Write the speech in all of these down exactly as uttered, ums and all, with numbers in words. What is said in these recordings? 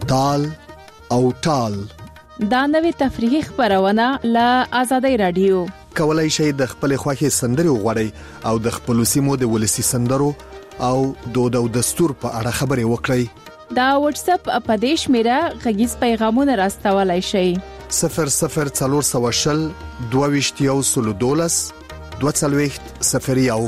تال او ټال. دا نوې تفریحي خبرونه له آزادۍ رادیو. کولای شئ د خپل خوښي سندري وغوړئ او د خپل سیمو د ولسی سندرو او دود او دستور په اړه خبري وکړئ. دا واتس اپ اپدیش میرا غږیز پیغامونه راستولای شئ. صفر صفر څلور سوه شل دوه ویشت یو سلو دولس دوه څلوېښت صفر یو.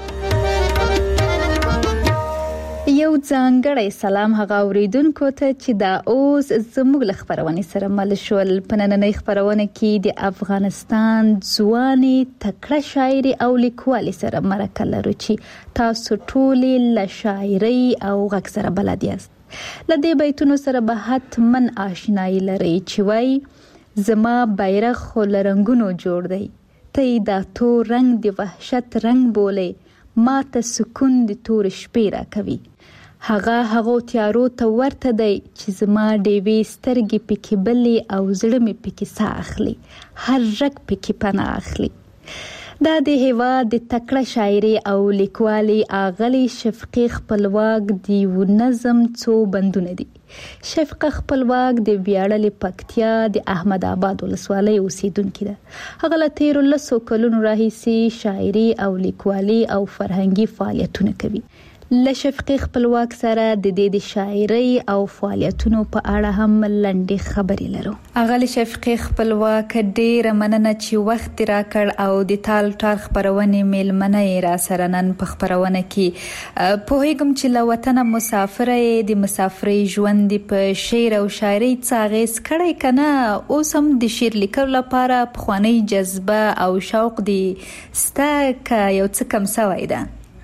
یو ځانګړی سلام هغه اوریدونکو ته چې دا اوس زموږ له خبرونې سره مل شول. په نننۍ خبرونه کې د افغانستان ځواني تکړه شاعري او لیکوالي سره مرکه لرو چې تاسو ټولې له شاعري او غږ سره بلد یاست. له دې بیتونو سره به حتماً آشنایي لرئ چې وایي زما بیرغ خو له رنګونو جوړ دی، ته یې دا تور رنګ د وحشت رنګ بولې، ما ته سکون د تور شپې را کوي. هغه هغو تیارو ته ورته دی چې زما ډیوې سترګې پکې بلې او زړه مې پکې ساه اخلي، هر رګ پکې پناه اخلي. دا د هیواد د تکړه شاعري او لیکوالي اغلي شفقي خپلواک دی و نظم څو بندونه دي. شفقه خپلواک د ویاړلې پکتیا د احمد آباد ولسوالۍ اوسیدونکې ده. هغه له تیرو لسو کلونو راهیسې شاعري او لیکوالي او فرهنګي فعالیتونه کوي. له شفقي خپلواک سره د دې د شاعري او فعالیتونو په اړه هم لنډې خبرې لرو. هغه له شفقي خپلواک ډېره مننه چې وخت راکړ او د تال ټال خبرونې میلمنه یې را سره نن په خبرونه کې. پوهیږم چې له وطنه مسافره یې، د مسافرۍ ژوند په شعر او شاعري څه اغېز کړی که نه؟ اوس هم د شعر لیکلو لپاره پخوانۍ جذبه او شوق دې سته که یو څه کم سوی ده؟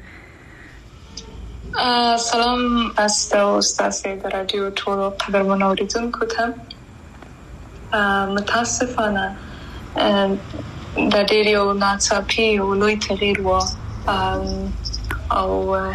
سلام است او ستاسو د رادیو ټولو قدرمن اوریدونکو ته. متاسفانه د ډېر یو ناڅاپي او لوی تغییر و او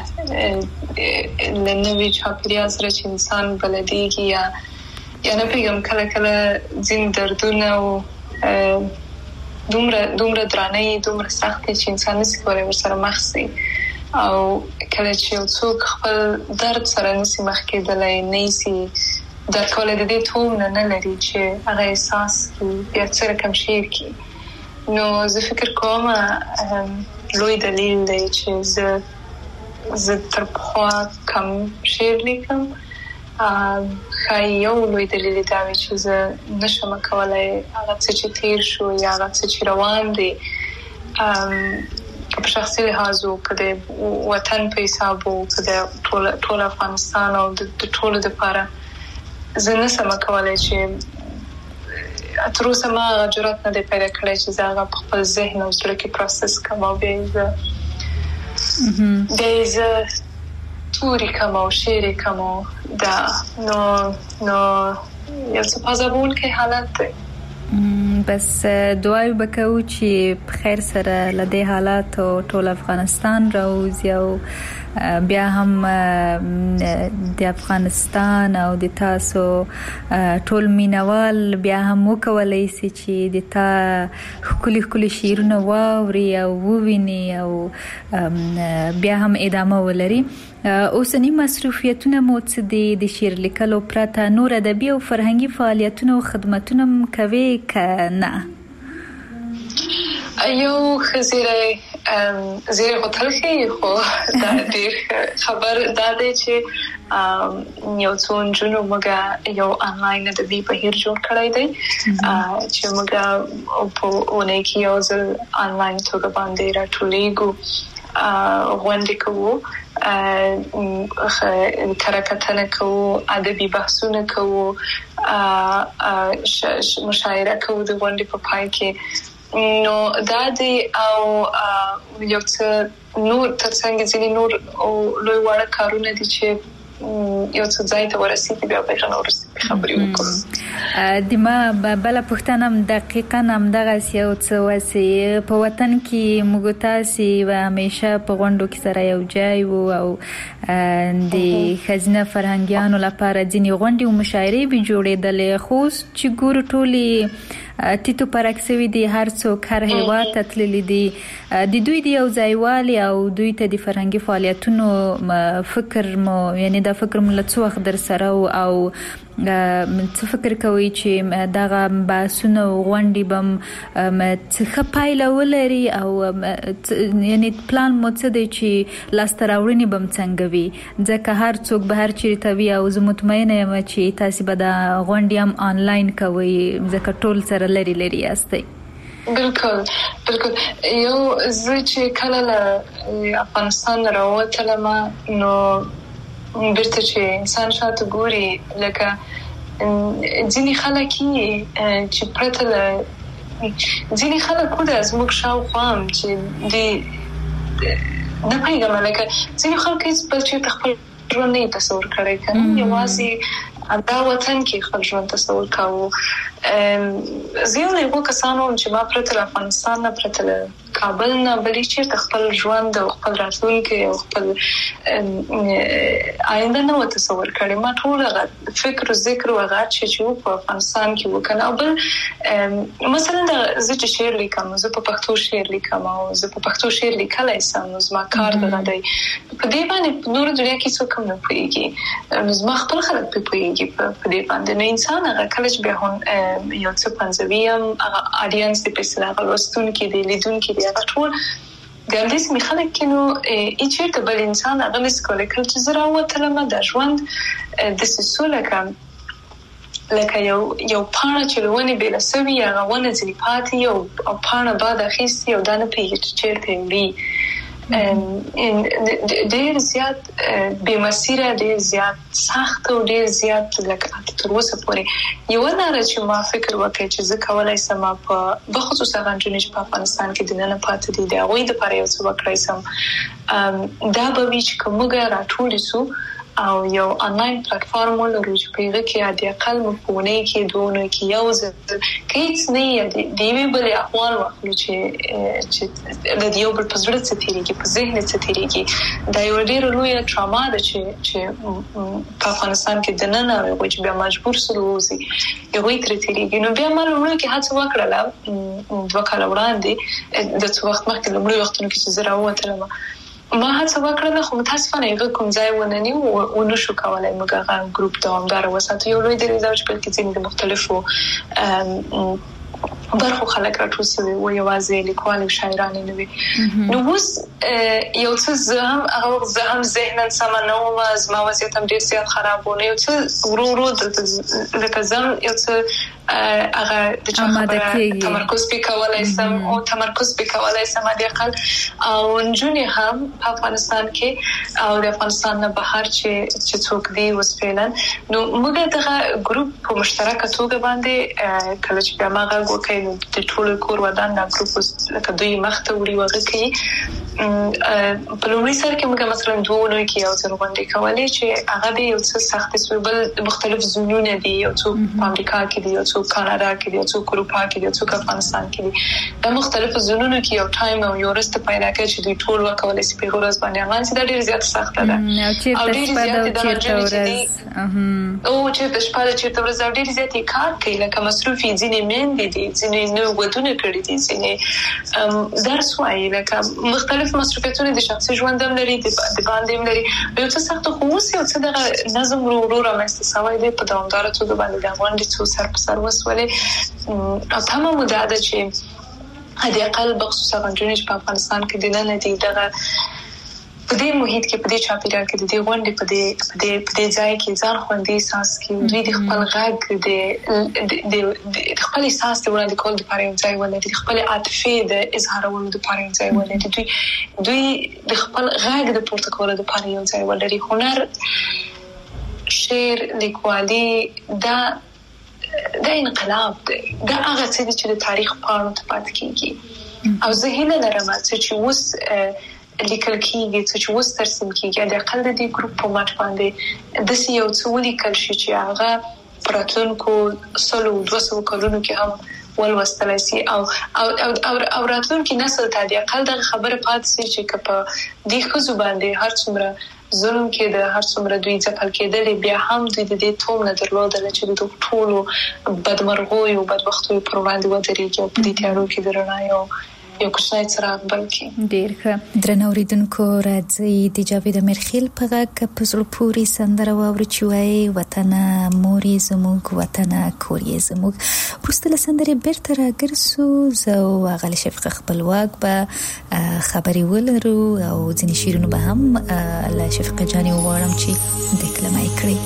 له نوي چاپېریال سره چې انسان بلدېږي یا یا نه پوهېږم کله کله ځینې دردونه او دومره دومره درانه یي، دومره سخت دي چې انسان نسي کولی ورسره مخ سي. او کله چې یو څوک خپل درد سره نسي مخ کېدلی، نه سي درک کولی، د دې تومنه نه لري چې هغه احساس کړي، بیا څه رقم شعر کړي. نو زه فکر کوم لوی دلیل دی چې زه زه تر پخوا کم شعر لیکم. ښایي یو لوی دلیل دا وي چې زه نشم کولی هغه څه چې تیر شو یا هغه څه چې روان دی په شخصي لحاظ و که د وطن په حساب و که د ټول افغانستان او د ټولو دپاره زه نسم کولی چې تر اوسه ما هغه جرات نه دی پیدا کړی چې زه هغه په خپل ذهن او زړه کې پروسس کړم او بیا یې زه بیا یې زه توري کړم او شعر یې کړم. دا نو نو یو څه پازابونکی حالت دی. بس دعای وکړو چې په خیر سره له دې حالاتو ټول افغانستان راوځي او بیا هم د افغانستان او د تاسو ټول مینوال بیا هم وکولای شي چې د تا ښکلي ښکلي شعرونه واوري او وویني او بیا هم ادامه ولري. اوسنی مصروفیتونه مو څه دي؟ د شعر لیکلو پرته نور ادبي او فرهنګي فعالیتونه او خدمتونه هم کوي که نه؟ یو ښه زیری زیری خو تلخي خو دا ډېر خبر دا دی چې یو څو نجونو موږ یو آنلاین ادبي بهیر جوړ کړی دی چې موږ په اونۍ کې یو ځل آنلاین توګه باندې راټولېږو، غونډې کوو، کره کتنه کوو، ادبي بحثونه کوو، مشاعره کوو د غونډې په پای کې. نو دا دی او یو څه نور ترڅنګ ځینې نور او لوی واړه کارونه دي چې یو څه ځای ته ورسېږي، بیا به هغه وروسته خبرې وکړو. د ما بله پوښتنه هم دقیقاً همدغسې یو څه وسې په وطن کې موږ تاسې و همیشه په غونډو کې سره یو ځای وو او د ښځینه فرهنګیانو لپاره ځینې غونډې او مشاعرې به جوړېدلې، خو اوس چې ګورو ټولې ټیټو پرکسوي دي هر څوک هر هیواد ته تللی دي د دوی د یو ځایوالي او دوی ته د فرهنګي فعالیتونو فکر مو یعنی دا فکر مو له څو وخت در سره او څه فکر کوي چې دغه بحثونه غونډې بم څه پایله ولري او یعنی پلان مو څه دی چې لاسته راوړنې بم څنګه وي ځکه هر څوک به هر چیرته وي او زه مطمئنه یم چې تاسو به د غونډې هم آنلاین کوئ ځکه ټول سره لري لري یاستئ. بالکل بالکل یو زه چې کله له افغانستان راووتلم نو بیرته چې انسان شاته ګوري لکه ځینې خلک چې پرته له ځینې خلک خو د زموږ شاوخوا هم چې د نه پوهېږم لکه ځینې خلک هېڅ بل چېرته خپل ژوند نه یې تصور کړی که نه یوازې دا وطن کې خپل ژوند تصور کاوه. زه یو له هغو کسانو وم چې ما پرته له افغانستان نه پرته له کابل نه بلې چېرته خپل ژوند او خپل راتلونکی او خپل آینده نه و تصور کړی. ما ټول هغه فکر او ذکر او هغه چې و په افغانستان کې وکړ او بل مثلا زه چې شعر لیکم زه په پښتو شعر لیکم او زه په پښتو شعر لیکلی سم نو زما کار دغه دی په دې باندې په نورو دنیا کې څوک هم نه پوهېږي نو زما خپل خلک پرې پوهېږي په دې باندې نو انسان هغه کله چې بیا هم یو څه پنځوي هم هغه اډینس دی په اصطلاح هغه لوستونکي دی لیدونکي دی هغه ټول ګردیز می خلک کې نو هېڅ چېرته بل انسان هغه نشي کولی کله چې زه راووتلم دا ژوند داسې سو لکه لکه یو یو پاڼه چې له ونې بېله سوي هغه ونه ځینې پاتې او پاڼه باد اخیستي او دا نه پوهېږي چې چېرته وړي ډېر زیات بې مسیره ډېر زیات سخت او ډېر زیات لکه تر اوسه پورې یوه لاره چې ما فکر وکړی چې زه کولی سم په بخصوص هغه نجونې چې په افغانستان کې دننه پاتې دي د هغوی دپاره یو څه وکړی سم دا به وي چې که موږ راټولې سو او یو آنلاین پلیټفارم ولرو چې په هغه کې حد اقل موږ په اونۍ کې دوه اونۍ کې یو ځل که هېڅ نه یې د یوې بلې احوال واخلو چې چې د یو بل په زړه څه تېرېږي په ذهن څه تېرېږي دا یوه ډېره لویه ټراما ده چې چې په افغانستان کې دننه هغوی چې بیا مجبور سول ووځي هغوی ترې تېرېږي نو بیا ما لومړیو کې هڅه وکړله دوه کاله وړاندې د څه وخت مخکې لومړیو وختونو کې چې زه راووتلم ما هڅه وکړله خو متاسفانه هغه کوم ځای ونه نیو او نشو کولی موږ هغه ګروپ دوامداره وساتو یو لوی دلیل دا چې بلکې ځینې د مختلفو برخو خلک راټول سوي وو یوازې لیکوال او شاعران نه وي نو اوس یو څه زه هم هغه وخت زه هم ذهنا سمه نه وم زما وضعیت هم ډېر زیات خراب و نو یو څه ورو ورو دلته لکه زه هم یو څه هغه د چا خبره تمرکز پې کولی سم او تمرکز پې کولی سم حد اقل او نجونې هم په افغانستان کې او د افغانستان نه بهر چې چې څوک دي اوس فعلا نو موږ دغه ګروپ په مشترکه توګه باندې کله چې بیا ما غږ وکړی نو د ټولو کور ودان دا ګروپ لکه دوی مخته وړي وغه کوي په لومړي سر کې موږ مثلا دوه اونۍ کې یو ځل غونډې کولې چې هغه به یو څه سختې سوې بل مختلف زونونه دي یو څوک په امریکا کې دي یو څوک کاناډا کې دي یو څوک اروپا کې دي یو څوک افغانستان کې دي دا مختلف زونونو کې یو ټایم او یو ورځ پیدا کوي چې دوی ټول وکولای شي په ورځ باندې هغه چې دا ډېر زیات سخته ده او ډېر زیات چیرته ورځ او چې د شپه چیرته ورځ ډېر زیات کار کوي لکه مصروفي ځینې میندې دي ځینې نو ودونه کړي دي ځینې درس وایي لکه مختلف مصروفیتونه د شخصي ژوند هم لري د باندې هم لري یو څه سخت خو اوس یو څه دغه نظم ورو ورو رامنځته شوی دی په دوامداره توګه باندې د غونډې څو سر په سر وسولې او تمامه موده ده چې حد اقل بخصوص هغه نجونې چې په افغانستان کې دننه دي دغه په دې محیط کې په دې چاپیریال کې د دې غونډې په دې په دې په دې ځای کې ځان خوندي احساس کوي دوی د خپل غږ د د خپل احساس د وړاندې کولو لپاره یو ځای ولري د خپل عاطفې د اظهارولو لپاره یو ځای ولري دوی دوی د خپل غږ د پورته کولو لپاره یو ځای ولري هنر شعر لیکوالي دا دا انقلاب دی دا هغه څه چې د تاریخ پاڼو ته پاتې کېږي او زه هیله لرم چې اوس لیکل کېږي چې اوس ترسیم کېږي د اقل د دې ګروپ په مټ باندې داسې یو څه ولیکل شي چې هغه په راتلونکو سلو دوه سوو کلونو کې هم ولوستلی سي او او او راتلونکي نسل ته د اقل دغه خبره پاتې سي چې که په دې ښځو باندې هر څومره ظلم کې د هر څومره دوی ځپل کېدل بیا هم دوی د دې توم نه درلودل چې د ټولو بدمرغوي او بدبختیو پر وړاندې ودرېږي او په دې تیارو کې د رڼا یو یو کوچنی څراغ بل کې. ډېر ښه. درنه اوریدونکو راځي د جاوید امیرخیل په غږ په زړه پورې سندره واورو چې وایي وطن مورې زموږ وطن کور یې زموږ. وروسته له سندرې بیرته راګرځو زه او هغه شفقه خپلواک به خبرې ولرو او ځینې شعرونه به هم له شفقه جانې وغواړم چې دکلمه یې کړي.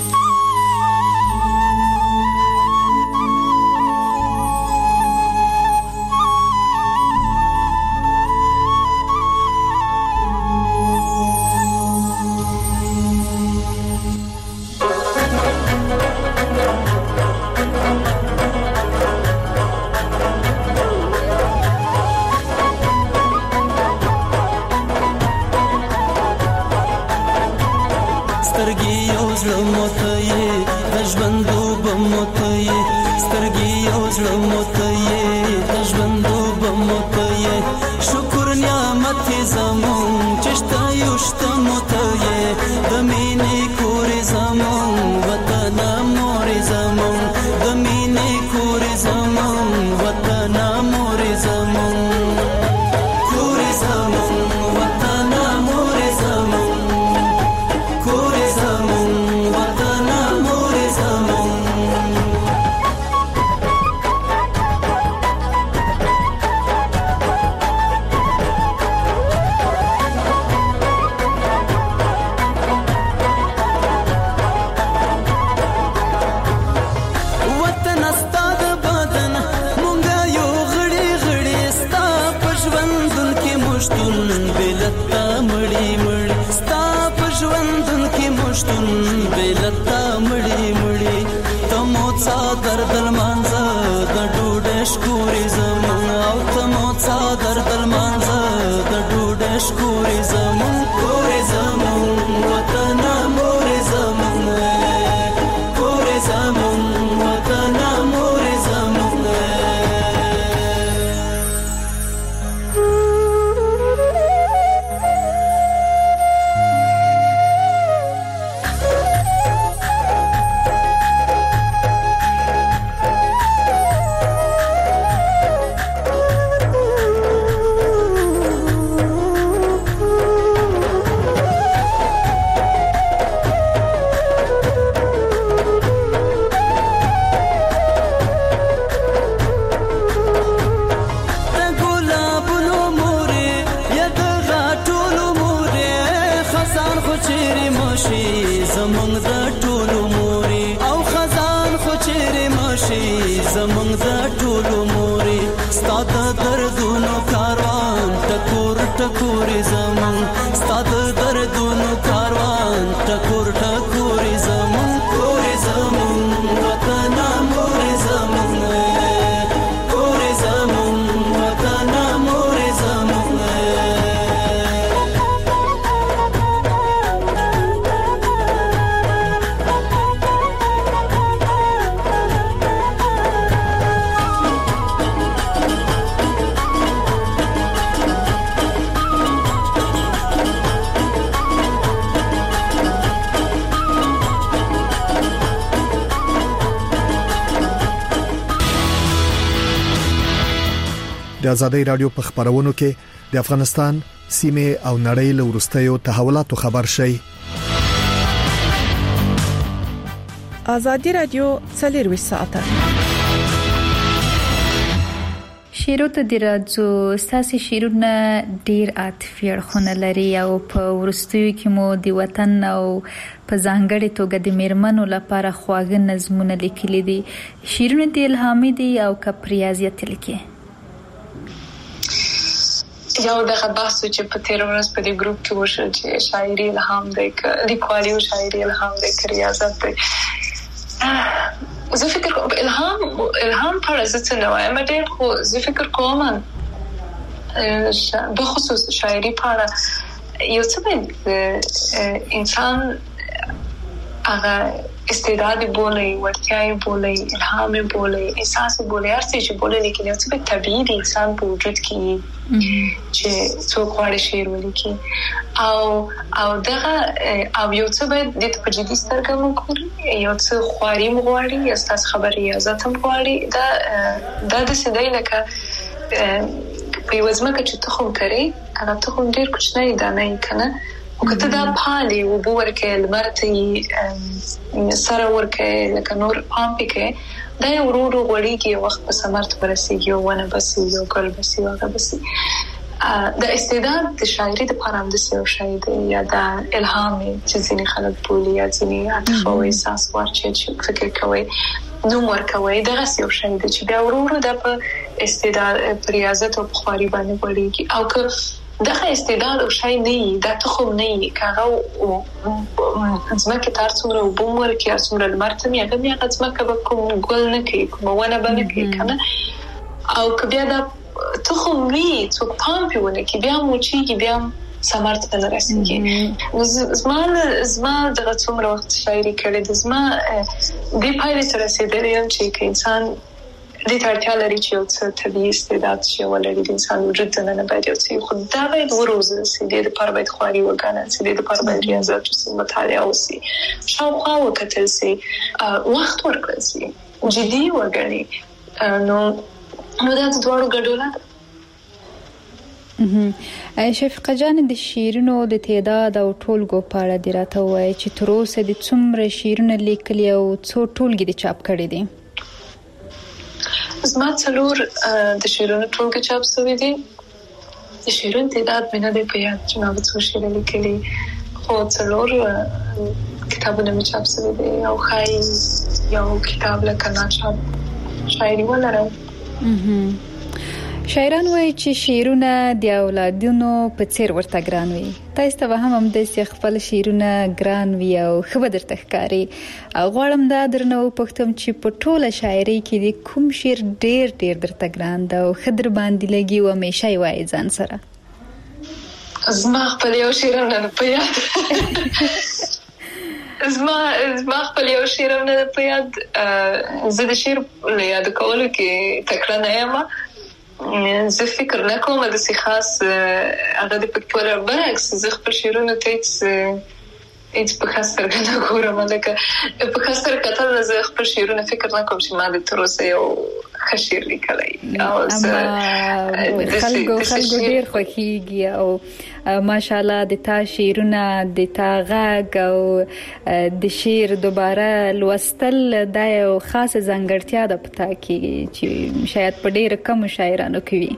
د آزادۍ رادیو په خبرونو کې د افغانستان سیمه او نړۍ له ورستیو تحولاتو خبر شي. آزادۍ رادیو څلور ساعته شیرو ته د راځو. ساسي شیرونه ډیر عاطفي اړخونه لري او په ورستیو کې مو د وطن او په ځانګړي توګه د میرمنو لپاره خواږه نظمونه لیکلي دي. شیرونه د الهامي دي او کپریازیت لیکي. یو دغه بحث چې په تیر ورځ په دې ګروپ کې وشو چې شاعري الهام دی ک لیکوالي او شاعري الهام دی ک ریاضت دی. زه فکر کوم الهام الهام پر څه نه وایم ډېر خو زه فکر کوم به خصوص شاعري پر یو څه انسان هغه استعداد بولي ورتیاي بولي الهام بولي احساس بولي هر څه چې بولي لیکن یو څه په طبيعي د انسان په وجود کې چې څوک غواړي شعر ولیکي او او دغه او یو څه باید د تجدید سترګې وګوري یو څه خواري مغواړي یا ستاسو خبري ریاضت هم غواړي دا دا د سیدای لکه په وزمکه چې تخم کوي هغه تخم ډیر کوچنی دانه کنه او کته دا پالي او بورکه لمرته سره ورکه لکه نور پامپکه دا یو ورو غوړیږي وخت په سمرت ورسیږي او ونه بسي یو کل بسي واغه بسي د استعداد د شاعري د پرام د سیو شاعر یا د الهام چې ځینې خلک بولي یا ځینې عاطفه او احساس ورچې چې فکر کوي نو ورکوي دغه سیو شاعر چې بیا ورو د په استعداد ریاضت او بخاري باندې وړيږي او که دغه استعداد او شای نه دا تخم نه کاغه او ځمکه تر څومره وبمور کې څومره مرته مې هغه مې ځمکه به کوم ګل نه کوي کوم ونه باندې کوي کنه او کبه دا تخم وی څوک پام پیونه کې بیا موچی بیا سمارت ته رسیږي زما زما دغه څومره وخت شاعري کړې د زما د پایله سره رسیدلې چې انسان د ترتیب لري چې یو څه طبيعي استعداد شي ولري د انسان وجود ته نه باید یو څه خو دا باید وروزه سي د پر باید خواري وګڼل سي د پر باید ریاضت او مطالعه وسي شاوخوا وکتل سي وخت ورکړل سي جدي وګڼي نو نو دا د دوړو ګډوله شفقه جان د شیرونو د تعداد او ټولګو په اړه دی راته وایي چې تر اوسه د څومره شیرونه لیکلي او څو ټولګي د چاپ کړي دي زما څلور د شیرونو ټولګي چاپ شوی دي د شیرونو تعداد مې نه دی په یاد چې ما څو شعر لیکلي خو څلور کتابونه مې چاپ شوی دي او خای یو کتاب لکه ناچاپ شاعري ولرم شاعران وایي چې شعرونه د اولادونو په څیر ورته ګران وي تاسو ته هم هم د خپل شعرونه ګران وي او خبر درته ښکاري غواړم دا درنه وپوښتم چې په ټوله شاعري کې د کوم شعر ډیر ډیر درته ګران ده او خدر باندې لګي او همیشه وایي ځان سره زما خپل یو شعر نه په یاد زما زما خپل یو شعر نه په یاد زه د شعر له یاد کولو کې تکړه نه یم زه فکر نه کوم د سي خاص هغه د پکتور برعکس زه خپل شعرونه ته هیڅ په خاطر نه ګورم لکه په خاطر کتل زه خپل شعرونه فکر نه کوم چې ما د تر اوسه یو خشیر لیکلای او خلکو خلکو ډیر خوښیږي او ماشاءالله د تا شعرونه د تا غږ او د شعر دوباره لوستل د یو خاص ځانګړتیا ده پتا کې چې شاید په ډیر کم شاعرانو کې وي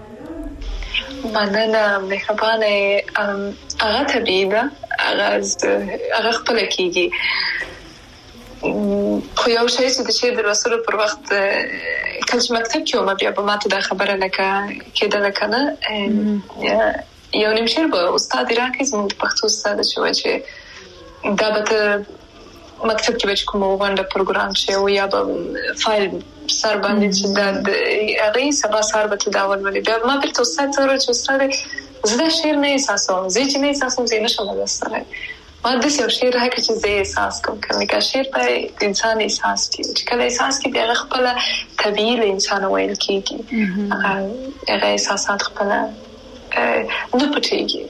مننه مهربانه هغه طبيعي ده هغه هغه خپل کېږي خو یو شی چې د شعر د لوستلو پر وخت کله چې مکتب کې وم بیا به ماته دا خبره لکه کېدله کنه یو نیم شعر به استاد راکړي زموږ د پښتو استاد چې وایي چې دا به مکتب کې به کوم وانډه پروګرام شي او یا به فایل سر باندې چې دا هغه سبا سر به تداول ولې بیا ما پر استاد سره چې استاد زه شعر نه احساسوم زه چې نه احساسوم زه نشم لوستلای ما د یو شعر هغه چې زه احساس کوم کله شعر په انسان احساس کوي چې کله احساس کوي هغه خپل طبيعي انسان ویل کیږي هغه احساسات خپل نه پټيږي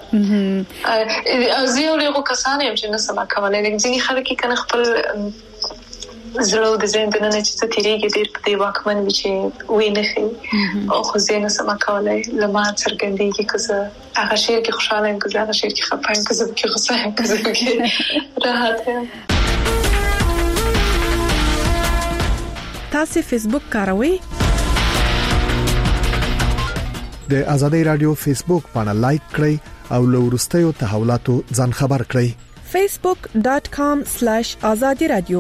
او زه یو له کسانو يم چې نه سم کولای لکه ځینې خلک کنه خپل زړه د زین د نه چې تیریږي ډیر په دی واکمن وي چې وې نه خي او خو زه نه سم کولای لمه څرګندېږي که زه هغه شعر کې خوشاله یم که زه هغه شعر کې خپه یم که زه کې غوسه یم که زه کې راحت یم تاسو فیسبوک کاروئ د آزادۍ رادیو فیسبوک باندې لایک کړئ او له ورستیو تحولاتو ځان خبر کړئ facebook dot com slash azadi radio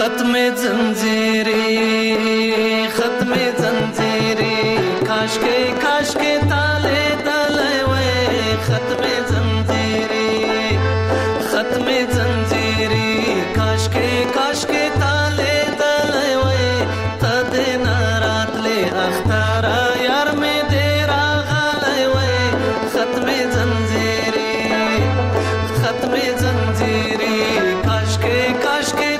ختم زنجیری ختم زنجیری کاش کے کاش کے تالے تالے وے ختم زنجیری ختم زنجیری کاش کے کاش کے تالے تالے وے تدے نارات لے اختارا یار میں دیرا غالے وے ختم زنجیری ختم زنجیری کاش کے کاش کے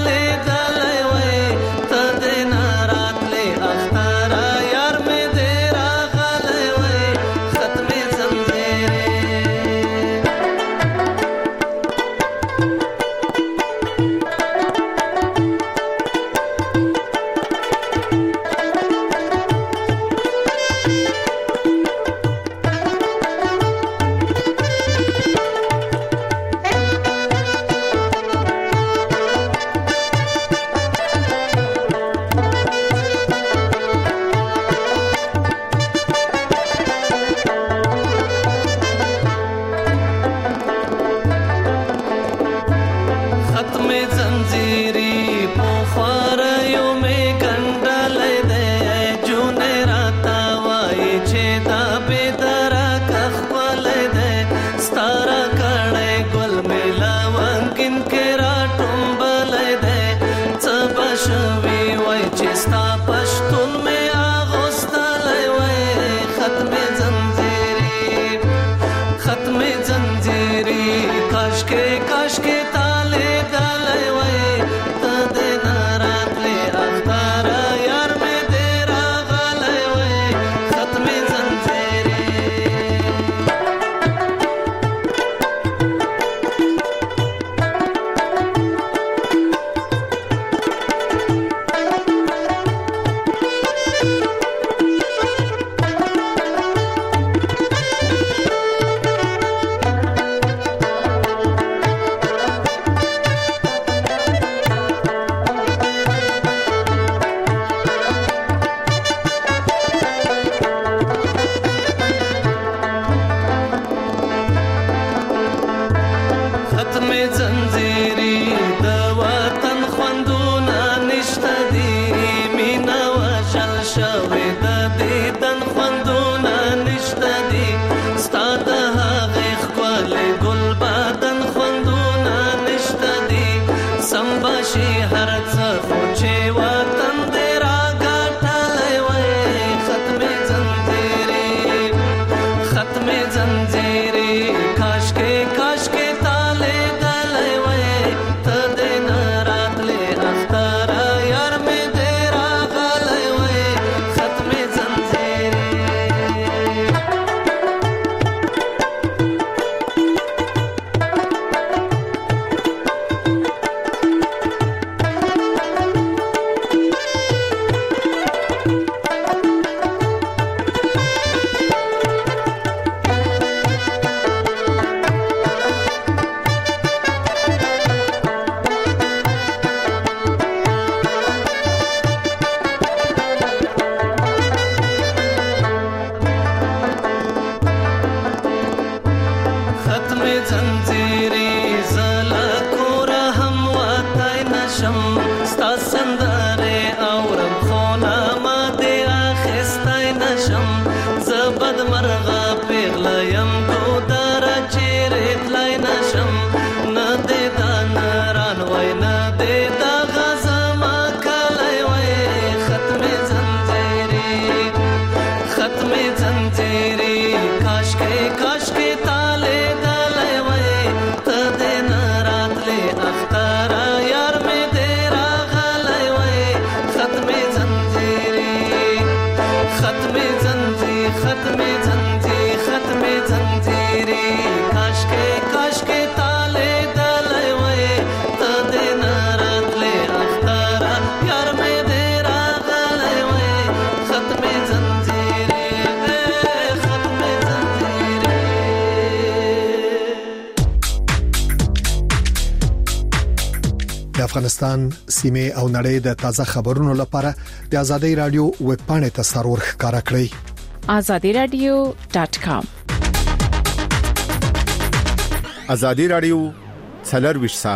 افغانستان سیمه او نړۍ د تازه خبرونو لپاره د آزادۍ رادیو ویب پاڼې ته سرور ښکارا کړئ azadi radio dot com آزادۍ رادیو څلور ویشت ساعته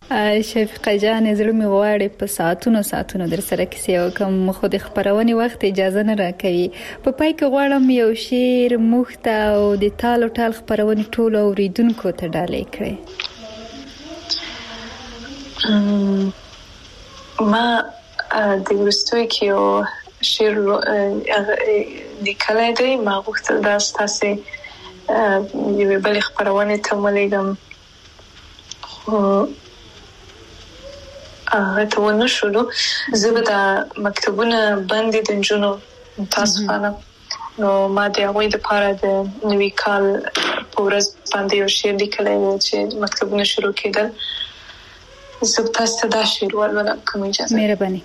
شفیقه جان زړه مې غواړي په ساعتونو ساعتونو در سره کیسې وکم، خو د خبرونې وخت اجازه نه راکوي. په پای کې غواړم یو شعر موږ ته او د تال او ټال خبرونې ټولو اوریدونکو ته ډالۍ کړئ. ما د وروستیو کې یو شعر لیکلی دی. ما غوښتل دا ستاسې یوې بلې خپرونې ته ولیږم، خو هغه ته ونه شولو. زه به دا مکتوبونه بندي د نجونو متاسفانه، نو ما د هغوی دپاره د نوي کال په ورځ باندې یو شعر لیکلی و چې مکتوبونه شروع کېدل. زه به تاسو ته دا شعر ولولم که مو اجازه. مهرباني.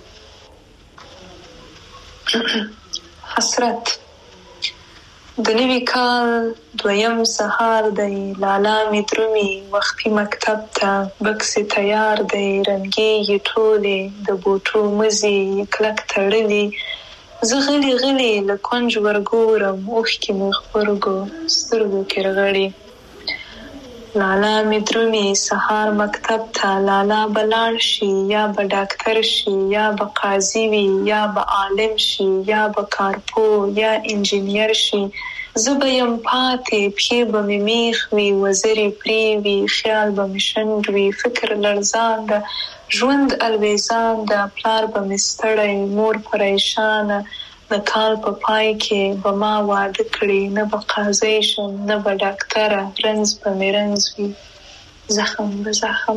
حسرت. د نوي کال دویم سهار دی، لالا می درومي وختي مکتب ته، بکس تیار دی، رنګي یې ټولې د بوټو مزي کلک تړلي. زه غلي غلي له کونج ورګورم، اوښکې مې خپرګو سترګو کې رغړي. لالا می درومي سهار مکتب ته، لالا به لاړ شي یا به ډاکټر شي یا به قاضي وي یا به عالم شي یا به کارپو یا انجینیر شي. زه به یم پاتې، پښې به مې میخ وي، وزرې پرې وي، خیال به مې شنډ وي، فکر لړزان ده، ژوند الویزان ده، پلار به مې ستړی، مور پریشانه. د کال په پای کې به ما واده کړي، نه به قاضي شم نه به ډاکټره، رنځ به مې رنځ وي، زخم به زخم.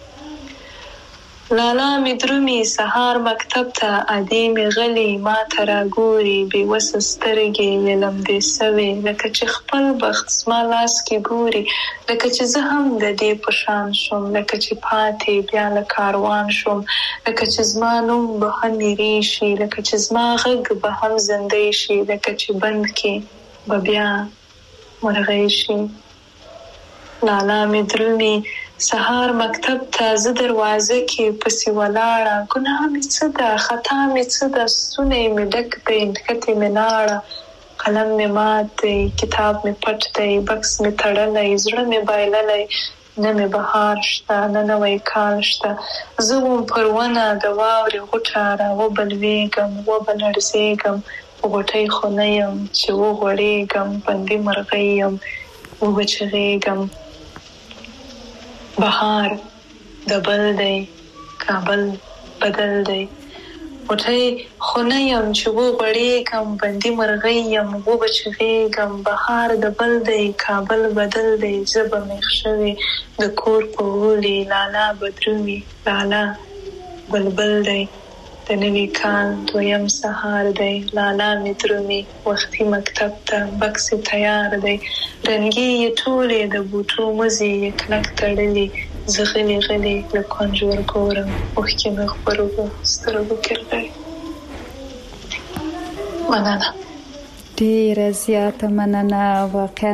لالا می درومي سهار مکتب ته، ادې مې غلي ما ته راګوري، بې وسه سترګې یې لمدې سوې، لکه چې خپل بخت زما لاس کې ګوري، لکه چې زه هم د دې په شان شم، لکه چې پاتې بیا له کاروان شم، لکه چې زما نوم به هم میرې شي، لکه چې زما غږ به هم زندې شي، لکه چې بند کې به بیا مرغۍ شي. لالا می درومي سهار مکتب ته، زه دروازه کې پسې ولاړه، ګناه مې څه ده خطا مې څه ده، ستونی مې ډک دی نښتې مې لاړه، قلم مې مات دی کتاب مې پټ دی، بکس مې تړلی زړه مې بایللی، نه مې بهار شته نه نوی کال شته. زه وم پر ونه د واورې غوټه، را وبلوېږم وبه لړزېږم، په غوټۍ خو نه یم چې وغوړېږم، بندي مرغۍ یم وبه چغېږم. بهار د بل دی کابل بدل دی، غوټۍ خو نه یم چې وغوړېږم، بندي مرغۍ یم وبه چغېږم. بهار د بل دی کابل بدل دی، زه به میخ شوې د کور په غولي، لالا به درومي لالا بلبل دی. د نوي کال دویم سهار دی، لالا می درومي وختي مکتب ته، بکس تیار دی، رنګي یې ټولې د بوټو مزي یې کلک تړلي. زه غلي غلي له کونج ورګورم، اوښکې مې خپرګو سترګو کې رغړي. مننه، ډېره زیاته مننه. واقعا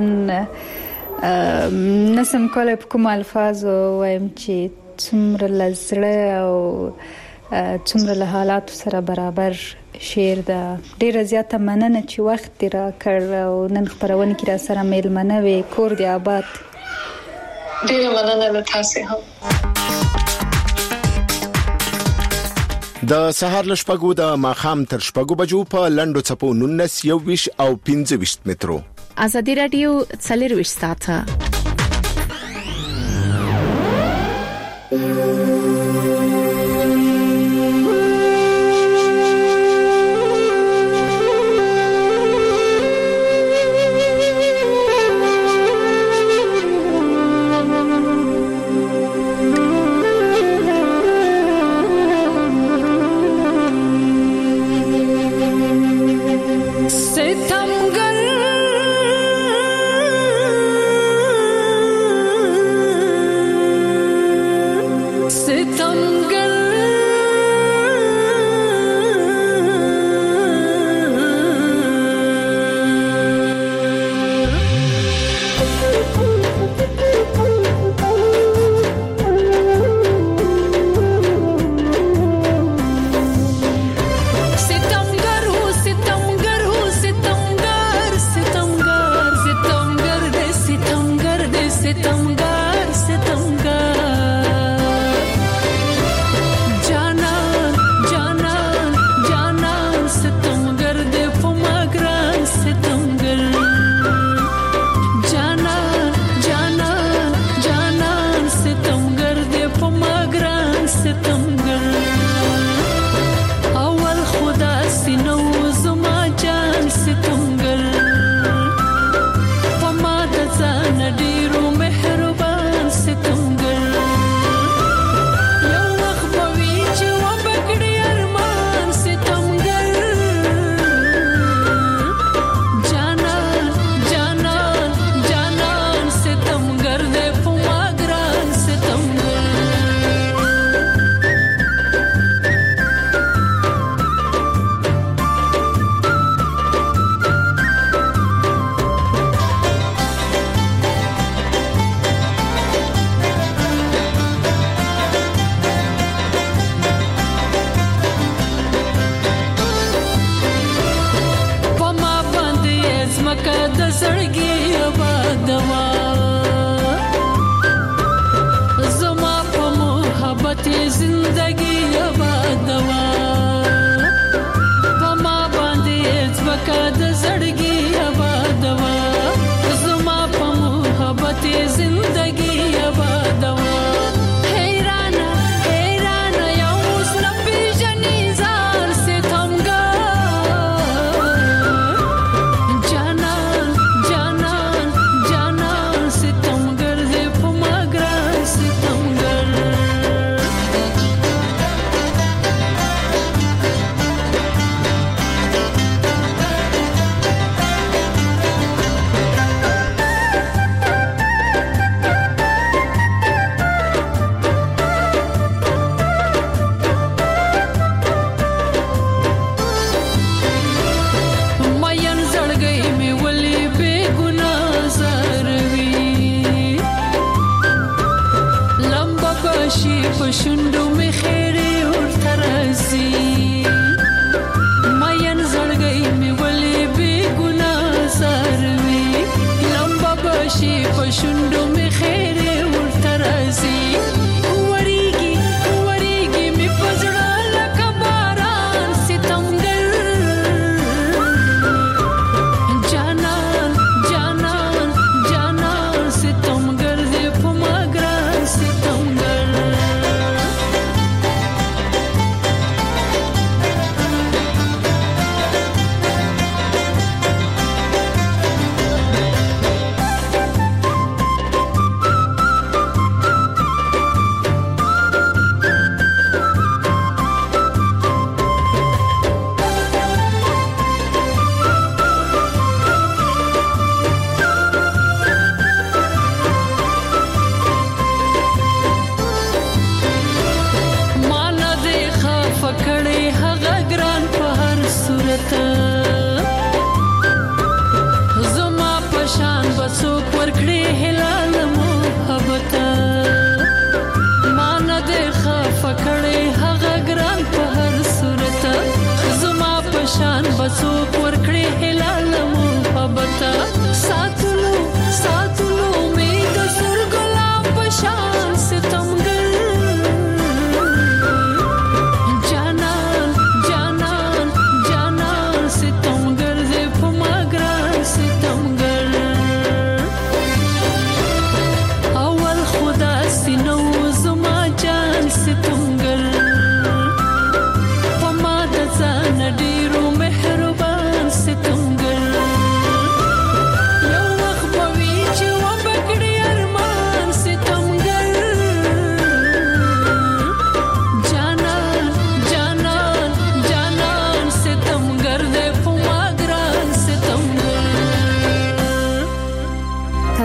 نسم کولی په کوم الفاظو وایم چې څومره له زړه او څومره له حالاتو سره برابر شعر ده. ډیره زیاته مننه چې وخت دې راکړ او نن خپرونه کې را سره میلمنه وې. کور دې آباد. ډیره مننه له تاسو هم. د سهار له شپږو د ماښام تر شپږو بجو په لنډو څپو نولس یو ویش او پنځه ویشت مترو. ازادي رادیو څلور ویشت ساعته.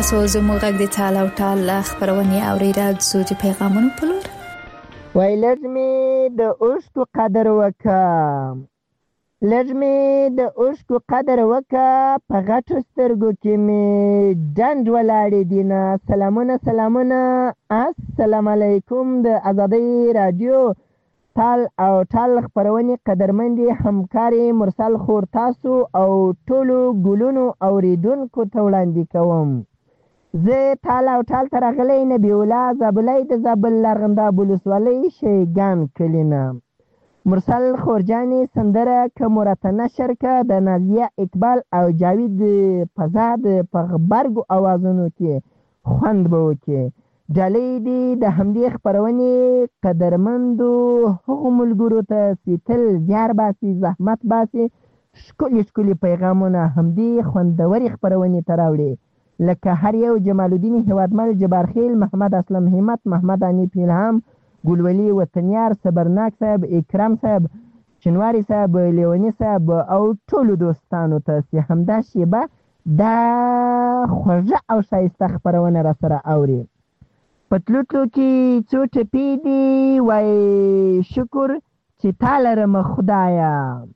تاسو زموږ غږ د ټال او ټال خبرونه اوریدل زو د پیغامونو په لور وای لږمې د اوښکو قدر وکړه لږمې د اوښکو قدر وکړه په غټو سترګو کې مې ډنډ ولاړې دي نه. سلامونه سلامونه السلام علیکم د آزادۍ رادیو ټال او ټال خبرونې قدرمندې همکارې مرسل خور تاسو او ټولو ګلونو اوریدونکو ته وړاندې کوم. زه ټال او ټال ته راغلی نبی الله زابلی د زابل لرغنداب ولسوالۍ شیګان کلي نه. مرسل خورجانې سندره که مو راته نشر که د نازیه اقبال او جاوید فضاد په غبرګو اوازونو کې خوند به وکړي. ډالۍ دي د همدې خپرونې قدرمندو هغو ملګرو ته چې تل زیار باسي زحمت باسي ښکلي ښکلي پیغامونه همدې خوندورې خپرونې ته راوړي لکه هر یو جمال الدین هیوادمل جبارخیل محمد اسلم همت محمد انیف الهام ګلولي وطنیار صبرناک صاحب اکرام صاحب شنواري صاحب لیونی صاحب او ټولو دوستانو ته چې همدا شیبه دا خوږه او ښایسته خپرونه را سره اوري. په تلو تلو کې څو ټپې دي وای شکر چې تا لرم خدایه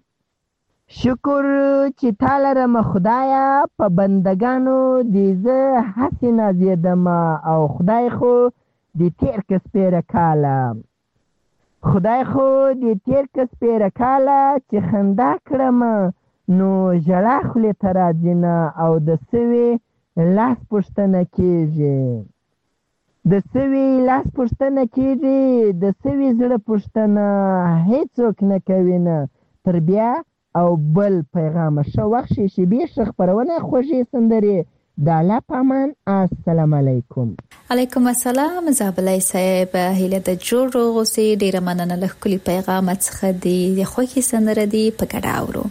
شکر چې تا لرم خدایه په بندګانو دې زه هسې نازېدم او خدای خو دې تېر که سپېره کاله خدای خو دې تېر که سپېره کاله چې خندا کړم نو ژړا خولې ته راځي نه او د سوي لاس پوښتنه کېږي د سوي لاس پوښتنه کېږي د سوي زړه پوښتنه هیڅوک نه کوي نه. تر بیا او بل پیغام ښه وخت شي شیبې ښه خپرونه خوږې سندرې د الله په امان. السلام علیکم. علیکم السلام زابلی صاحب هیله د جوړ روغ اوسئ. ډیره مننه له ښکلي پیغام څخه دی د خوښې سندره دی په ګډه اورو.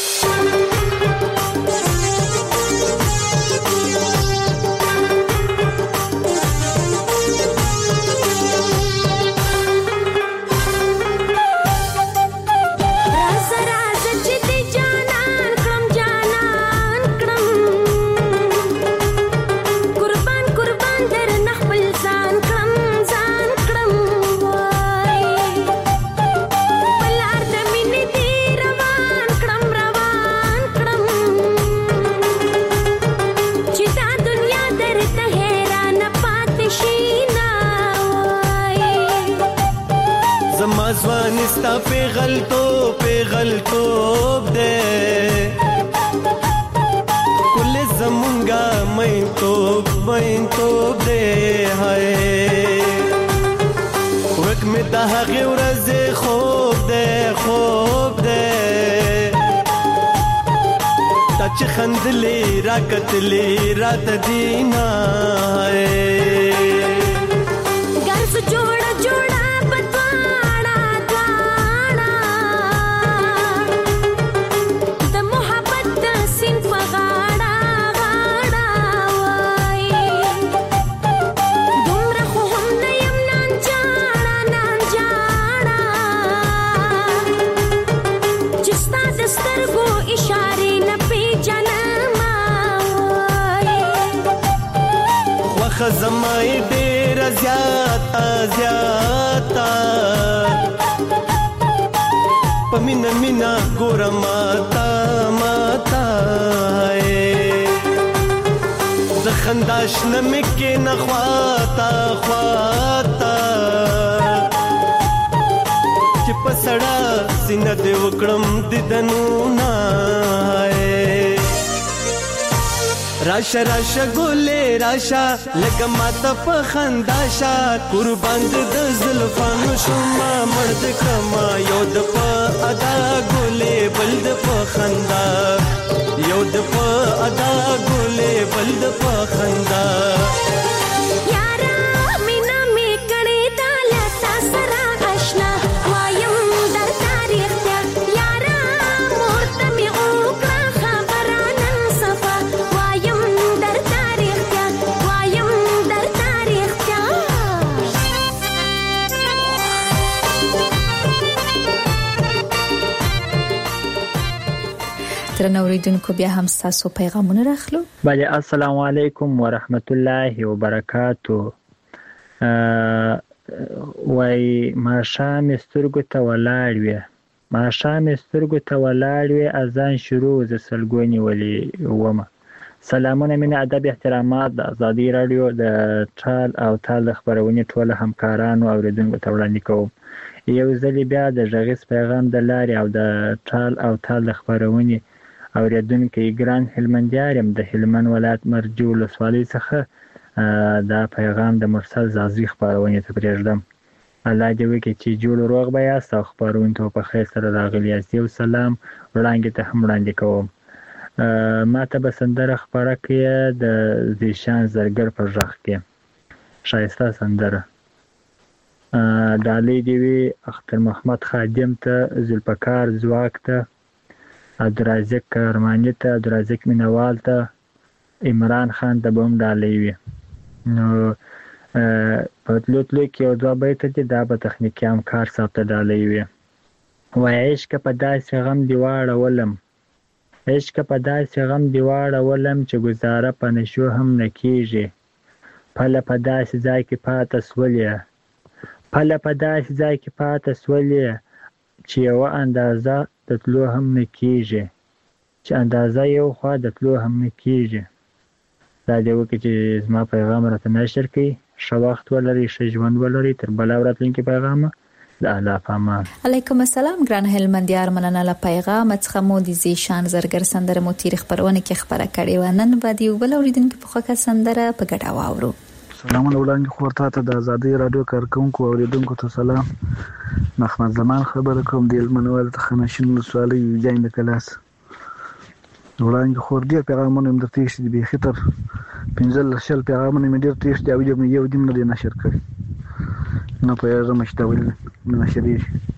زمازوانستا پیغلتو پیغلتوب دے کل زمونگا مین توب مین توب دے ہائے وک میں دا حقی ورز خوب دے خوب دے تا چی خندلی راکتلی رات دینا ہائے گرس جوڑا جوڑا زمائی دیر زیادہ زیادہ پمینا مینا گورا ماتا ماتا زخنداش نمکی نخواتا خواتا چی پسڑا سینہ دے وکڑم دیدنونا راشا راشا ګولې راشا لکه ماته په خنداشا قربان د زلفانو شوما مرد کما یو د په ادا ګولې بل د په خندا یو د په ادا ګولې بل د په خندا یارا مینا می کړي دا لتا سره آشنا وایم در تاریخ ته یارا مورته می وکړه خبره نن صفا درنو اوریدونکو بیا هم تاسو پیغامونه راخلو. بله السلام علیکم ورحمت الله وبرکاتو. وای ما شام سترګو ته ولاړ وې ما شام سترګو ته ولاړ وې اذان شروع ز سلګونی ولي ومه. سلامونه مینه ادب احترامات د ازادي رادیو د ټال او تال خبرونه ټول همکارانو او اوریدونکو ته وړاندې کوم. یو ځل بیا د ژغیس پیغام د لارې او د ټال او تال خبرونه اوریدونکو ګران هلمندیارم د هلمند ولایت مرجو لسوالۍ څخه دا پیغام د مرسل زازی خبرونه ته پرېږدم. الله دې وکړي چې جوړ روغ به یاست او خبرونه ته په خیر سره راغلي یاست. یو سلام وړاندې ته هم وړاندې کوم. ما ته به سندره خبره کوي د زیشان زرګر پر ژغ کې شایسته سندره. ډالۍ دی وی اختر محمد خادم ته ذوالفقار زواک ته عبدالرزاق کرمانی ته عبدالرزاق مینوال ته عمران خان ته بم ډالۍ وی. نو په تلوتلو کې یو دوه بیت دي دا به تخنیکي همکار صاحب ته ډالۍ وی. وای عشق په داسې غم دی واړولم عشق په داسې غم دی واړولم چې گزاره په نشو هم نکیږي. پله په داسې ځای کې پاته سولې پله په داسې ځای کې پاته سولې چې یو اندازه د تلو هم نکیږي چې اندازه یو خوا د تلو هم نکیږي. دا دی وکړي چې زما پیغام راته نشر کړي. ښه وخت ولري ښه ژوند ولري. تر بله ورځ پیغام د الله پامان. علیکم السلام ګران هلمندیار مننه له پیغام څخه مو د زیشان زرګر سندره مو تیر خبرونه کې خبره کړې و. نن به دی ول اوریدونکو په خوکه سندره په ګډه واورو. سلامونه وړاندې خورته ته د ازادي رادیو کارکونکو اوریدونکو ته سلام. محمد زمان خبره کوم د هلمند ته خنشین سوالي جاین د کلاس. وړاندې خور دی پیغامونه مې درته شي به خطر پنځل شل پیغامونه مې ډیر تیښ دی او یو دیم نه نشر کړی. نو په یوه مشتول نشری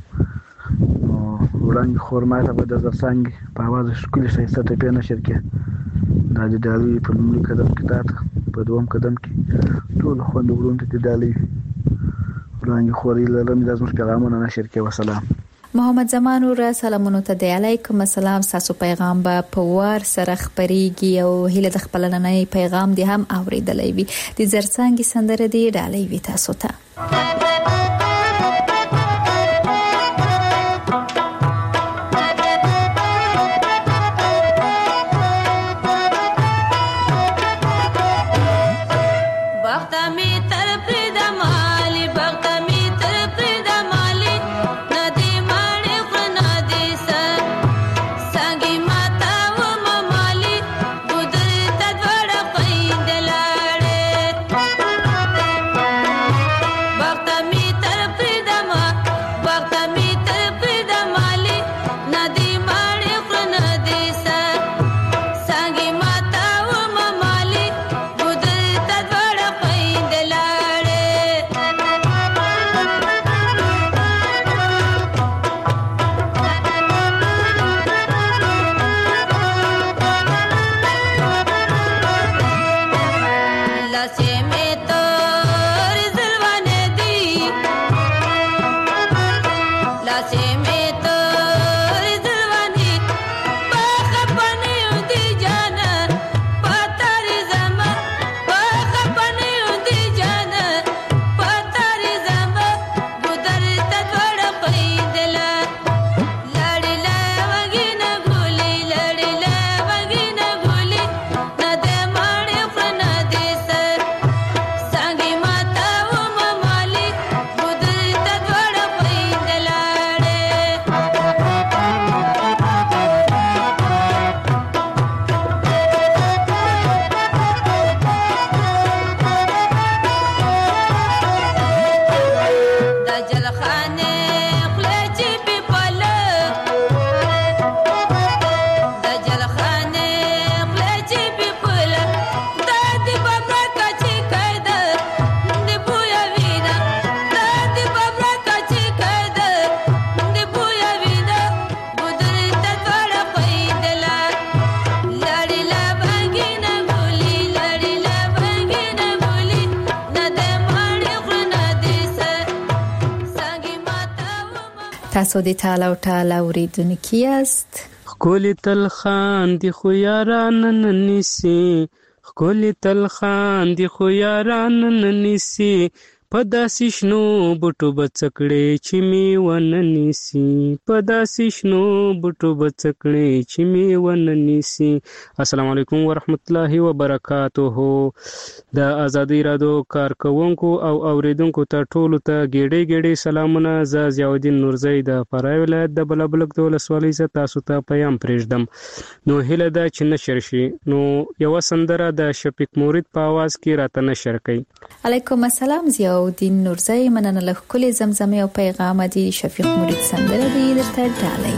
وړاندې خور ماته په د زرسنګ په आवाज شکل شایسته ته په نشر کې دا د دالي په لومړي قدم کې تاته په دوم قدم کې ټول خوند ورونته د دالي وړاندې خوري لرم د زموږ پیغامونه نشر کې. وسلام. محمد زمان ور سلامونه ته دی. علیکم السلام. تاسو پیغام به په وار سره خبريږي او هله د خپل نننۍ پیغام دی هم اوریدلې وي. د زرڅنګ سندره دی ډالۍ وي تاسو ته. تاسو د تاله او تاله اوریدونکو یاست. خکولی تل خاندي خو یاران نه نیسي خکولی تل خاندي خو یاران نه نیسي په داسې شنو بوټو به څه کړې چې مې ونه نیسي په داسې شنو بوټو به څه کړې چې مې ونه نیسي. السلام علیکم ورحمت الله وبرکاته. د ازادي رادیو کارکونکو او اوریدونکو ته ټولو ته ګېډې ګېډې سلامونه. زه ضیاءالدین نورزی د فراه ولایت د بلابلک د ولسوالۍ زه تاسو ته پیام پرېږدم. نو هیله ده چې نشر شي. نو یوه سندره د شفیق مورید په آواز کې راته نشر کړئ. علیکم السلام ضیاءالدین نورزی. مننه له ښکلې زمزمې او پیغام دی. شفیق مورید سندره دی درته ډالۍ.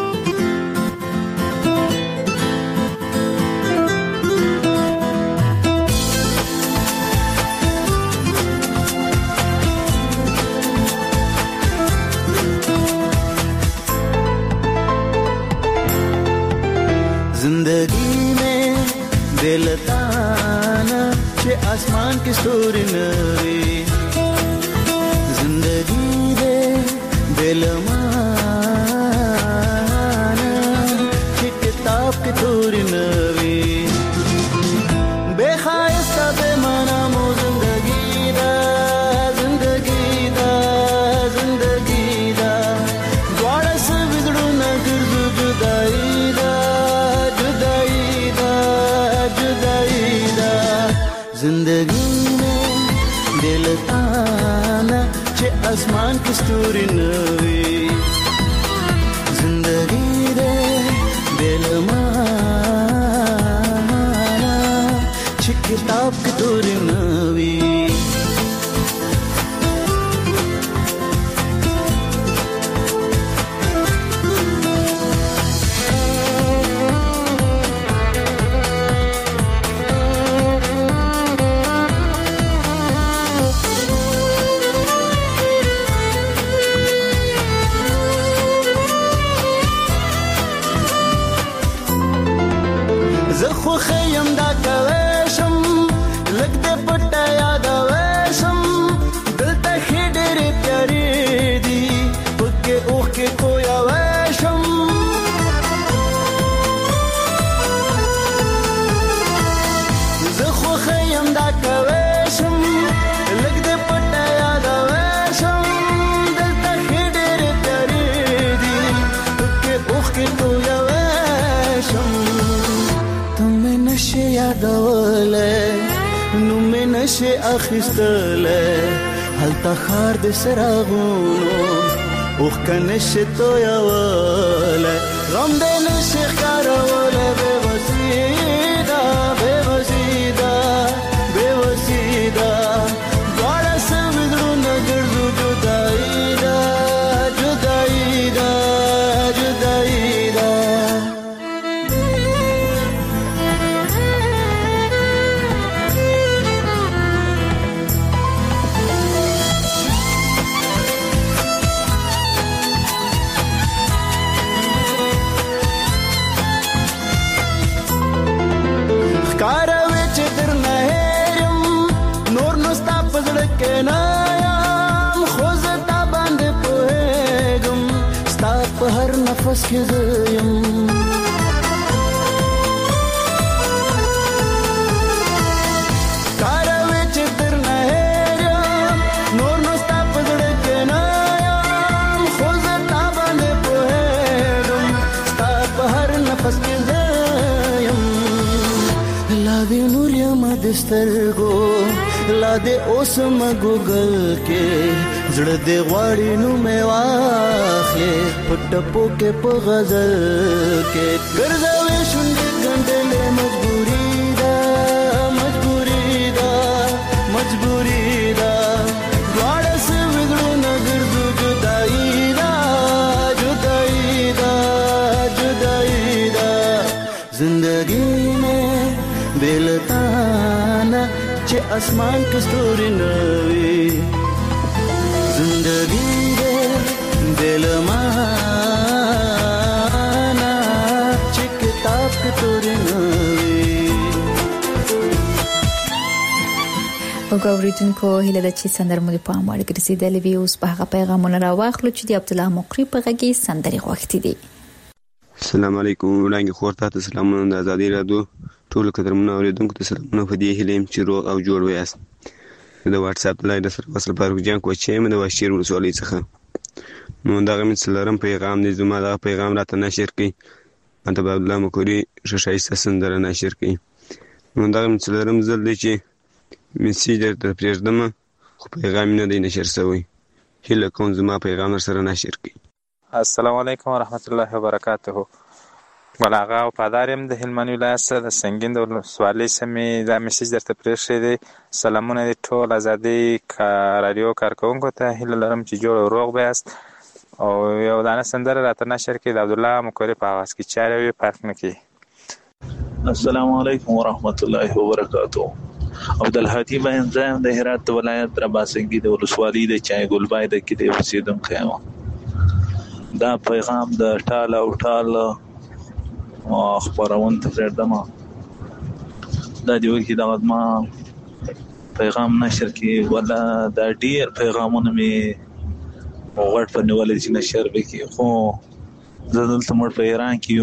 जिंदगी में बेलताना चे आसमान की स्टोरी नवी जिंदगी दे बेलमाना चे किताब की स्टोरी नवी बेखायस्ता बेमाना मो जिंदगी दा जिंदगी दा जिंदगी दा द्वारा से बिगड़ू न गिरजू जुदाई जिंदगी में दिल ताना चे आसमान की स्टोरी नवी जिंदगी दे दिल माना चे किताब की स्टोरी नवी. زخو خیم دا کویشم لگ دے پٹا یادویشم دلتا خی ڈیری پیاری دی پکے اوخ کے کویا ویشم زخو خیم دا کویشم لگ دے پٹا یادویشم دلتا خی ڈیری پیاری دی پکے اوخ کے کویا ویشم. تمہیں نشے یادولے نومے نشے اخیستلے حالتا خار دے سراغونو اوخ کا نشے تو یاولے غم دے نشے خارولے بے وسیدہ بے وسیدہ بے وسیدہ دوارا سے بدرو نگردو جدائی دا جدائی دا جدائی دا. هر نفس کې زیم کاروي چې تر نه هېرم نور نو ستا په زړه کې نه یم خو زه تا باندې پوهېږم ستا په هر نفس کې زیم لا دې نور یم د سترګو لا دې اوس م ګوګل کې زړه دې غواړي نو مې واخلې پټپو کې په غزل کې ګرځوي شونډې ګنډلې مجبوري ده مجبوري ده مجبوري ده دواړه سه وګړو نه ګرځو جدایي ده جدایي ده جدایي ده زندګي مې بېلتانه چې اسمان کې ستوري نه وي زندگی دے دل مانا چه کتاب کتوری نوی. وګوریدونکو هیله ده چې سندره مو په امر کې رسیدلې وي. اوس په هغه پیغامونه راواخلو چې د عبد الله مقری په غږی سندري غوښتي دي. السلام علیکم. وړاندې خور ته سلامونه د ازادي رادیو ټول قدرمنو اوریدونکو ته سلامونه په دې هیله چې روغ او جوړ ویاست. د واتس اپ لای د سره وصل فاروق جان کوچې مې د واشیر ولسوالۍ څخه نو دغه مې څلورم پیغام دی. زما دغه پیغام راته نشر کړي مته عبد الله مکوري شایسته سندره نشر کړي. نو دغه مې څلورم ځل دی چې میسیج درته پرېږدم خو پیغام نه دی نشر شوی. هیله کوم زما پیغام سره نشر کړي. السلام علیکم ورحمت الله وبرکاته. بلاغه او پادارم د هلمند ولایت څخه د سنگین د ولسوالۍ سمې دا میسج درته پرېښی دی. سلامونه دي ټول ازادي رادیو کارکوونکو ته. هیله لرم چې جوړ او روغ به یاست او یو دانه سندره راته نشر کړي د عبدالله مکوري په اواز کې چارې وي فرق نه کړي. السلام علیکم ورحمت الله وبرکاته. عبدالهادي بین زایم د هرات ولایت رباسنګي د ولسوالۍ د چای ګلبای د کې د اوسیدونکی یم. دا پیغام د ټال او ټال خبرون ته پرېږدم. دا دی وکي دا ما پیغام نشر کې ولا دا ډیر پیغامونه می وغړ په نیولې چې نشر وکي خو زه دلته مړ په ایران کې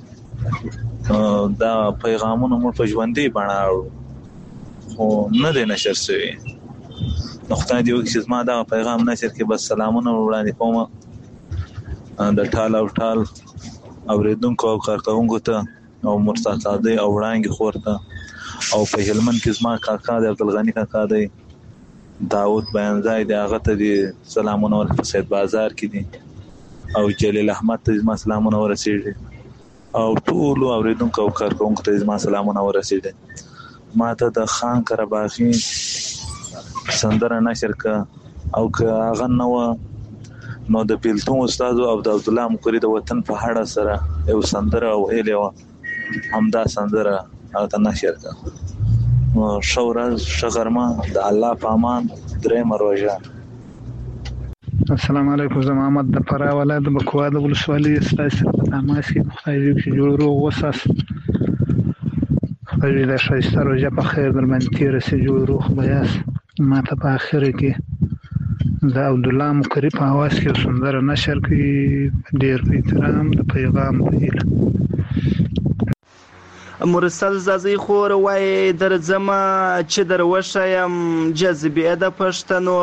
یو دا پیغامونه مړ په ژوندۍ بڼه خو نه دی نشر شوی. نو خدای دې وکړي چې زما دا پیغام نشر کې بس سلامونه وړاندې کوم د ټال او ټال اوریدونکو او کارکوونکو ته او مرتضی او وړانګې خور ته او په هلمند کې زما کاکا دی عبدالغني کاکا دی داود بیانځای دی هغه ته دي سلامونه ورکړه. سید بازار کې دي او جلیل احمد ته زما سلامونه ورسېږي او ټولو اوریدونکو او کارکوونکو ته زما سلامونه ورسېږي. ما ته د خان قرباغي سندره نشر کړه او که هغه نه وه نو د بیلتون استاد او د عبدالله مکوري د وطن په هړه سره یو سندره ویلې وه همدا سندره هغه ته نشر کړه. ښه ورځ ښه غرمه د الله په امان درېیمه روژه. السلام علیکم. زه محمد د فراه ولایت د بکوا د ولسوالۍ ستاسو سره په تماس کې خدای دې چې جوړ روغ وساس. خدای دې د ښایسته روژه په خیر در باندې تېره سي جوړ روغ به یاست. ما ته په اخره کې د عبدالله مکوري په اواز کې سندره نشر کړي. ډېر په احترام د پیغام په هیله. مرسل زازی خور وای درځمه چې در وښیم جذبې د پښتنو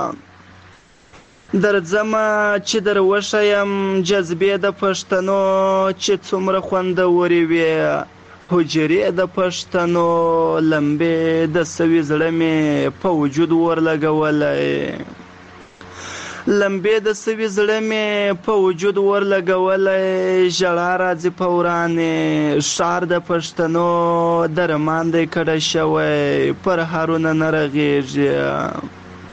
درځمه چې در وښیم جذبې د پښتنو چې څومره خوندورې وي حجرې د پښتنو لمبې د سوي زړه مې په وجود ورلګولی لمبې د سوي زړه مې په وجود ورلګولی ژړا راځي په ورانې ښار د پښتنو درمان دی کډه شوی پر هارونه نه رغېږي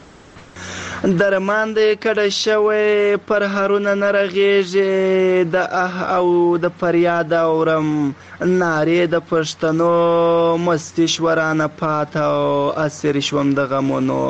درمان دی کډه شوی پر هارونه نه رغېږي د اه او د فریاد اورم نارې د پښتنو مستي شورانه پاته او اسیر شوم د غمونو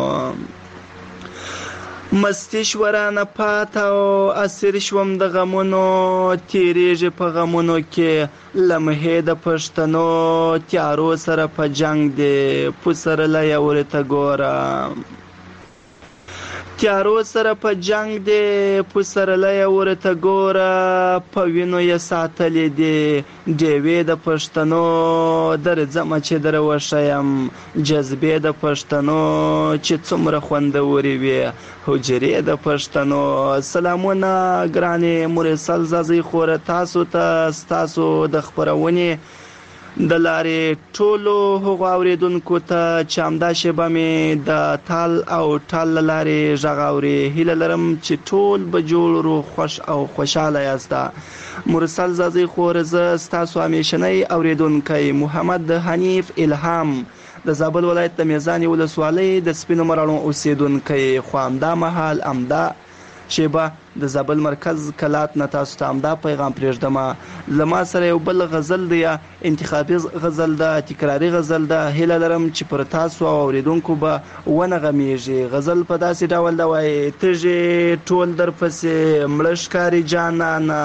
مستی شورانه پاته او اسیر شوم د غمونو تیریږي په غمونو کې لمحې د پښتنو تیارو سره په جنگ دی پسرلی ورته ګوره تیارو سره په جنگ دی پسرلی ورته ګوره په وینو یې ساتلې دي ډیوې د پښتنو درځمه چې در وښیم جذبې د پښتنو چې څومره خوندورې وي حجرې د پښتنو. سلامونه ګرانې مرسل زازی خوره تاسو ته ستاسو د خپرونې د لارې ټولو هغو اوریدونکو ته چې همدا شیبه مې د تال او ټال له لارې غږ اوري. هیله لرم چې ټول به جوړ روغ خوش او خوشحاله یاست. مرسل زازی خور زه ستاسو همیشنی اوریدونکی محمد حنیف الهام د زابل ولایت د میزانې ولسوالۍ د سپینو مراڼو اوسیدونکی خو همدا مهال همدا شیبه د زابل مرکز کلات نه تاسو ته همدا پیغام پرېږدم. له ما سره یو بل غزل دی انتخابي غزل ده تکراري غزل ده. هیله لرم چې پر تاسو او اوریدونکو به ونغمیږي. غزل په داسې ډول ده وایي تږې ټول در پسې مړه ښکاري جانانه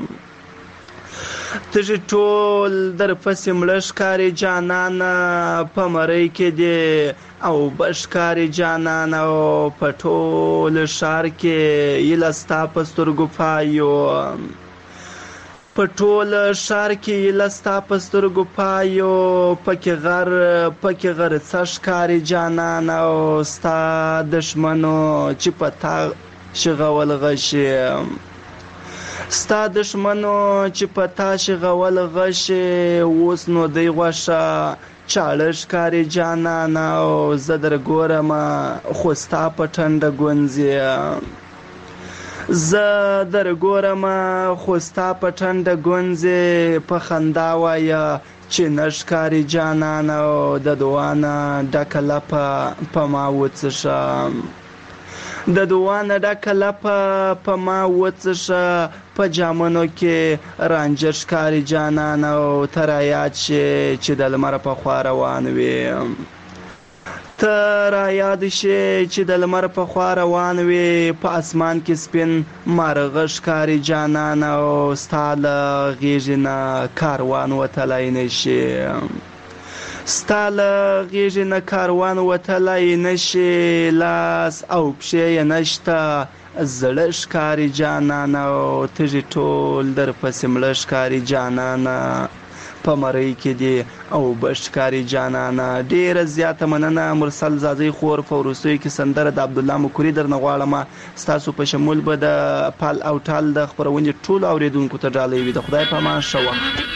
تږي ټول در پسې مړه ښکاري جانانه په مرۍ کې دی او بشکاري جانانه او په ټول ښار کې ایله ستا په سترګو پایو په ټول ښار کې لستا په سترګو پایو پکې غر پکې غر څه ښکاري جانان او ستا دښمنو چې په تا شغول غشي ستا دښمنو چې په تا شغول غشي اوس نو دی غوښه چاړه ښکاري جانان او زه در ګورم خو ستا په ټنډه ګونځې زه در ګورم خو ستا په ټنډه ګونځې په خندا وایه چې نه ښکاري جانان او د دعا نه ډکه لپه په ما وڅښه د دعا نه ډکه لپه په ما وڅښه په جامونو کې رانجه ښکاري جانان او ته رایاد شې چې د لمر په خوا روان وې ته رایاد شې چې د لمر په خوا روان وې په اسمان کې سپین مارغه ښکاري جانان او ستا له غېږې نه کاروان وتلی نه شي ستا له غېږې نه کاروان وتلی نه شي لاس او پښې یې نشته زړه ښکاري جانان او تږي ټول در پسې مړه ښکاري جانان په مرۍ کې دی او بشکاري جانانا ډیره زیاته مننه مرسل زازی خور په وروستیو کې سندره د عبدالله مکوري درنه غواړم ستاسو په شمول به د پال او ټال د خپرونې ټولو اوریدونکو ته ډالۍ وي د خدای په امان ښه وخت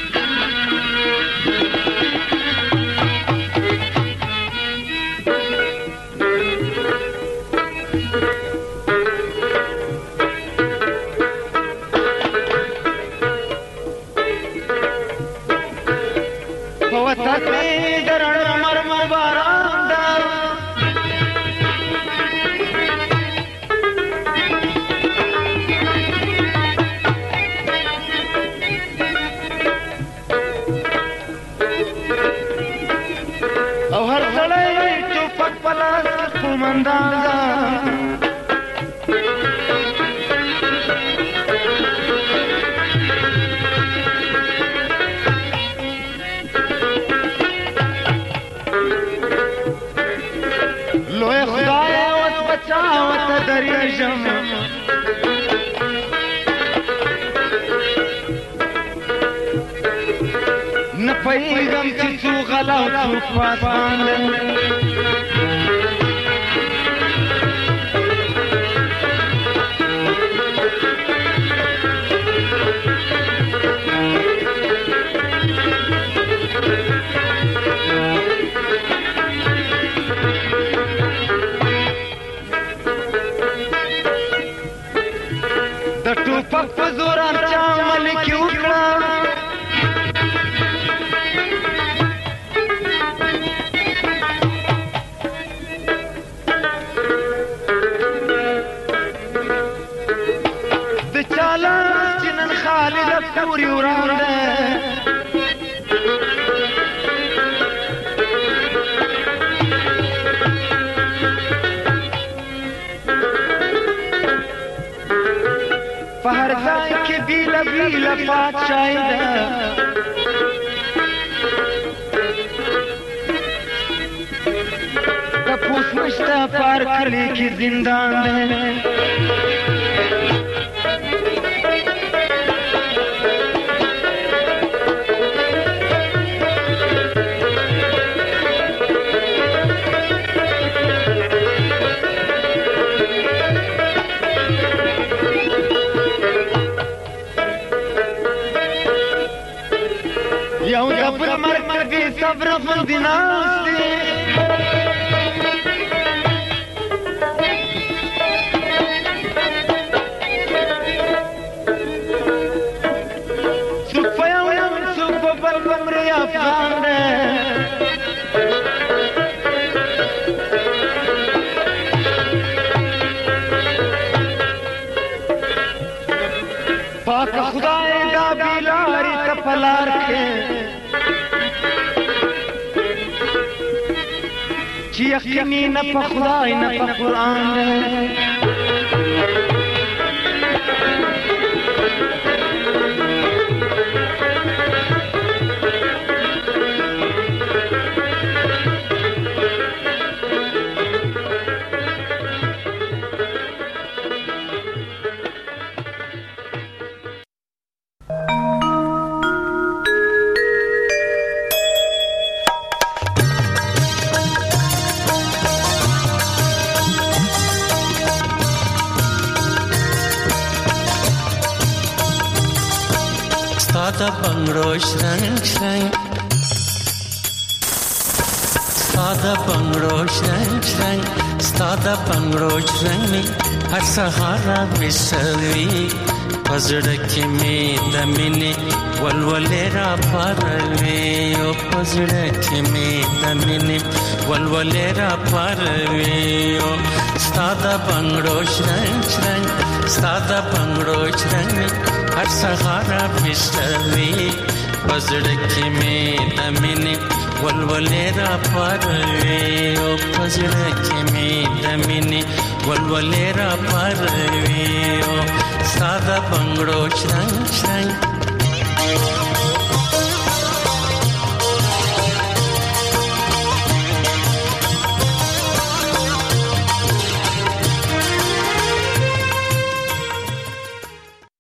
یقینی نه په خدای نه په قرآن ستاد بنگړو شرنګ شرنګ ستاد بنگړو شرنګ شرنګ ستاد بنگړو شرنګ هر سهار وسوي پزړه کې می د مینې ولولې را پروي او پزړه کې می د مینې ولولې را پروي او ستاد بنگړو شرنګ شرنګ ستاد بنگړو شرنګ هر سهار وسوي پزړه کې می د مینې ولولې را پروي او پزړه کې می د مینې ولولې را پروي او ساده بنگړو شرنګ شرنګ